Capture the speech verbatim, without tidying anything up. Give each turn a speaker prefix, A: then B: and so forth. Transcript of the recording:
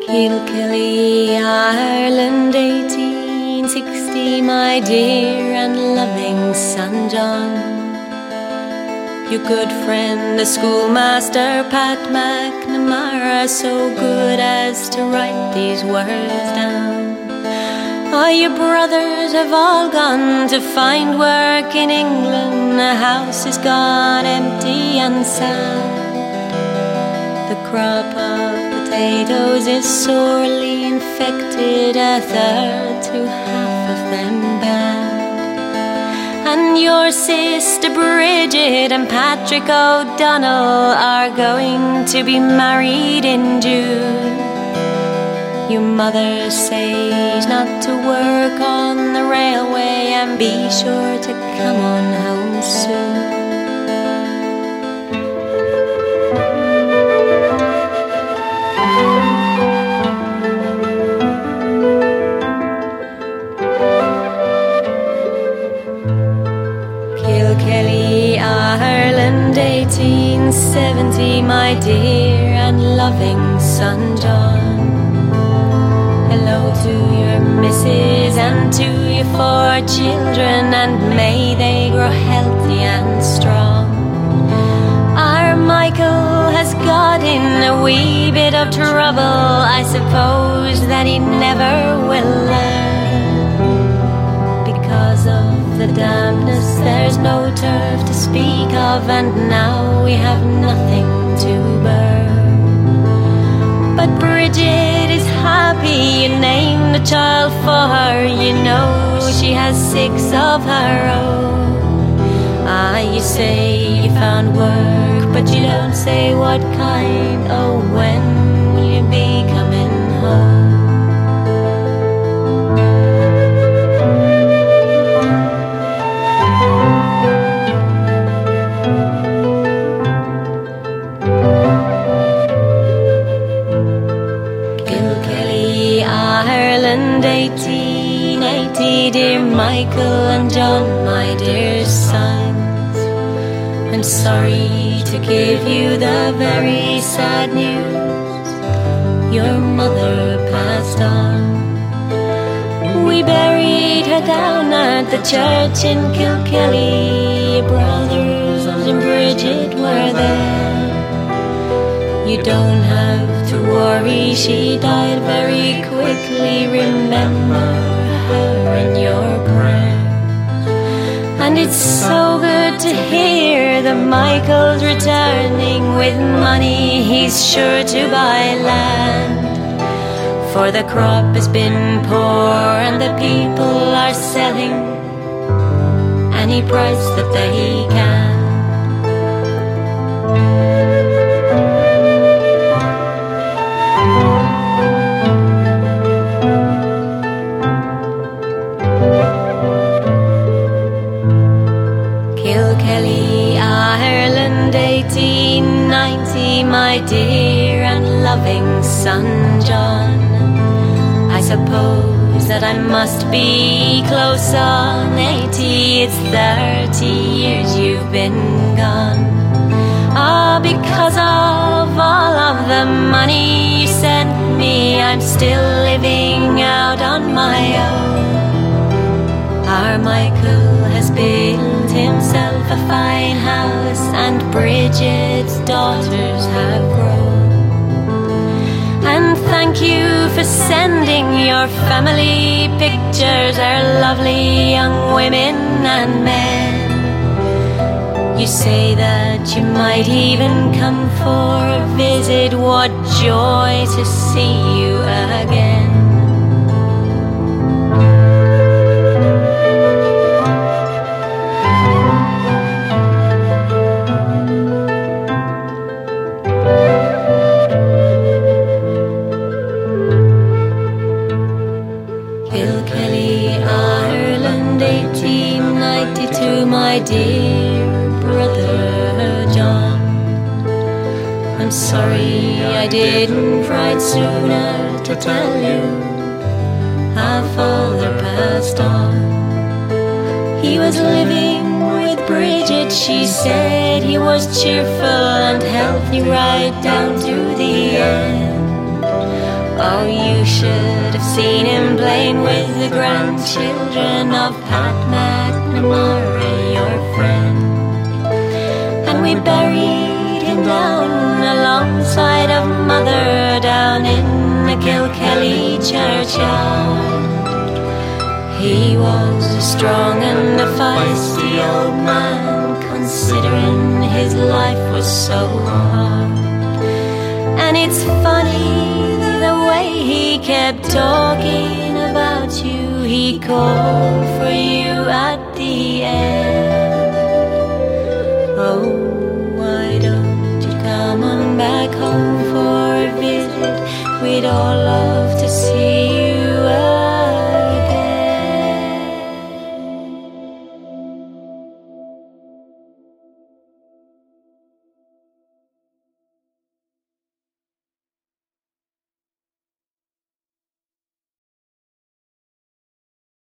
A: Kilkelly, Ireland, eighteen sixty, my dear and loving son John. Your good friend, the schoolmaster Pat McNamara, so good as to write these words down. Oh, your brothers have all gone to find work in England. The house is gone empty and sad. The crop of potatoes is sorely infected, a third to half of them bad. And your sister Bridget and Patrick O'Donnell are going to be married in June. Your mother says not to work on the railway and be sure to come on home soon. Kilkelly, Ireland, eighteen seventy, my dear and loving son John. Hello to your missus and to your four children, and may they grow healthy and strong. Our Michael has got in a wee bit of trouble, I suppose that he never will learn. Because of the dampness there's no turf to speak of, and now we have nothing to burn. But Bridget is happy, you named a child for her. You know she has six of her own. Ah, you say you found work, but you don't say what kind. Oh, when will you be coming home? eighteen eighty, dear Michael and John, my dear sons, I'm sorry to give you the very sad news. Your mother passed on. We buried her down at the church in Kilkelly. Your brothers and Bridget were there. You don't have to worry, she died very quickly. Remember her in your prayers. And it's so good to hear that Michael's returning with money. He's sure to buy land, for the crop has been poor and the people are selling any price that they can. Kilkelly, Ireland, eighteen ninety, my dear and loving son John. I suppose that I must be close on eighty. It's thirty years you've been gone. Ah, because of all of the money you sent me, I'm still living out on my own. Our Michael has built himself a fine house, and Bridget's daughters have grown. And thank you for sending your family pictures, our lovely young women and men. You say that you might even come for a visit. What joy to see you again. Kilkelly, Ireland, eighteen ninety-two, my dear brother John. I'm sorry I didn't write sooner to tell you our father passed on. He was living with Bridget, she said. He was cheerful and healthy right down to the end. Oh, should have seen him playing with the grandchildren of Pat McNamara, your friend. And we buried him down alongside of Mother down in the Kilkelly churchyard. He was a strong and a feisty old man, considering his life was so hard. And it's funny the way he kept talking about you. He called for you at the end. Oh, why don't you come on back home for a visit? We'd all love